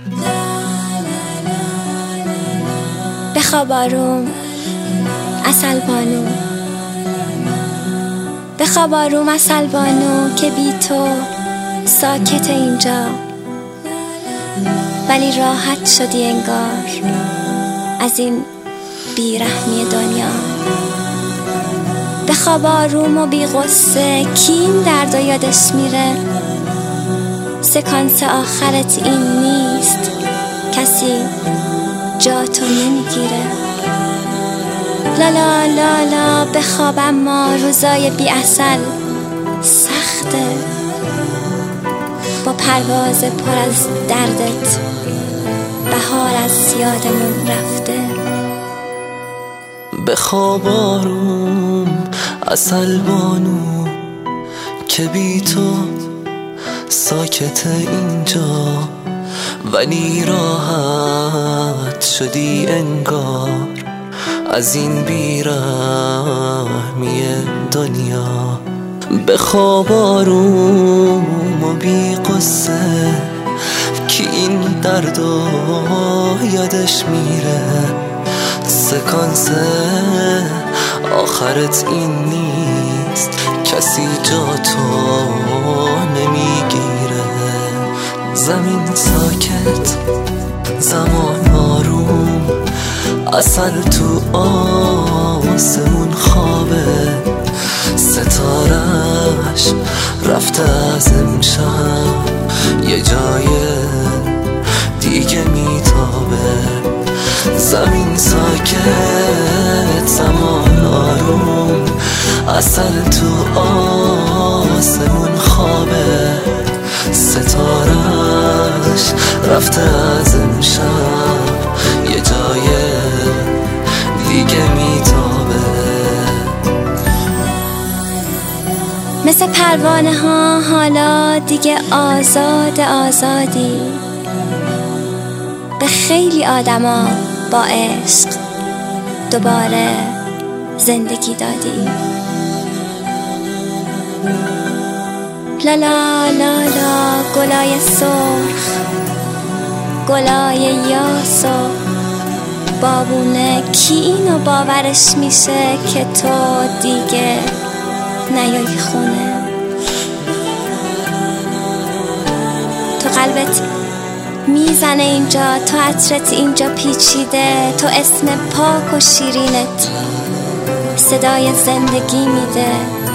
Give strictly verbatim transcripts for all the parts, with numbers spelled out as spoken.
بخواب آروم عسل بانو، بخواب آروم عسل بانو که بی تو ساکت اینجا، ولی راحت شدی انگار از این بیرحمی دنیا. بخواب آروم و بی غصه، کی این درد و یادش میره؟ سکانس آخرت این نیست، کسی جا تو نمیگیره. لالا لالا بخواب، اما روزای بی عسل سخته، با پرواز پر از دردت بهار از یادمون رفته. بخواب آروم عسل بانو که بی تو ساکت اینجا، ولی راحت شدی انگار از این بیرحمی دنیا. بخواب آروم و بی قصه، که این درد و یادش میره. سکانس آخرت این نیست، کسی جا تو نمیگیره. زمین ساکت، زمان آروم، عسل تو آسمون خوابه. ستارش رفته از امشب، یه جای دیگه میتابه. زمین ساکت، زمان آروم، عسل تو آسمون خوابه. ستارش رفته از امشب، یه جای دیگه میتابه. مثل پروانه ها حالا دیگه آزاد آزادی، به خیلی آدما با عشق دوباره زندگی دادی. لالا لالا گلای سرخ، گلای یاس و بابونه، کی اینو باورش میشه که تو دیگه نیایی خونه؟ تو قلبت میزنه اینجا، تو عطرت اینجا پیچیده، تو اسم پاک و شیرینت صدای زندگی میده.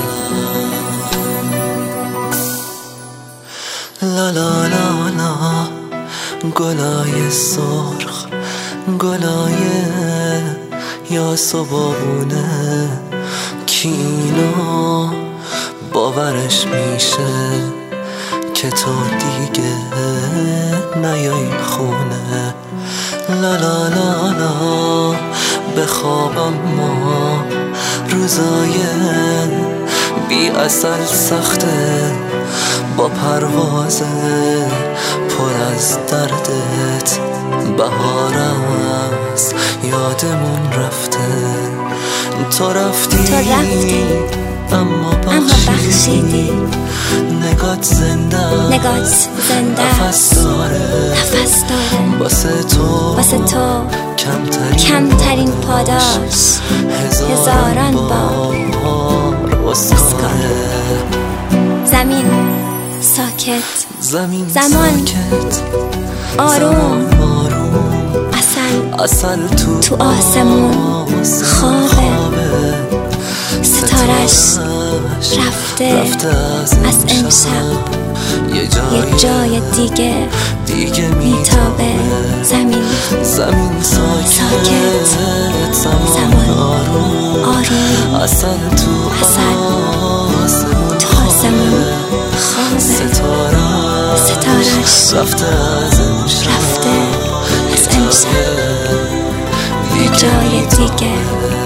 لا لا لا لا گلای سرخ، گلای یاس و بابونه، کی اینو باورش میشه که تو دیگه نیایی خونه؟ لا لا لا لا بخوابم، ما روزای بی عسل سخته، با پرواز پر از دردت بهار از یادمون رفته. تو رفتی, تو رفتی اما بخشیدی، نگات زنده نگات زنده نفس داره، نفس داره. واسه تو واسه تو کمترین, کمترین پاداش هزاران بار اسکاره. زمین ساکت، زمین زمان ساکت، آروم، آروم، عسل عسل تو, تو آسمون خوابه. ستارش رفته, رفته از امشب، یه جای, جای دیگه, دیگه میتابه. زمین, زمین ساکت, ساکت، زمان آروم, آروم، عسل تو آسمون خوابه. ستارش رفته از امشب، رفته از امشب، یه جای دیگه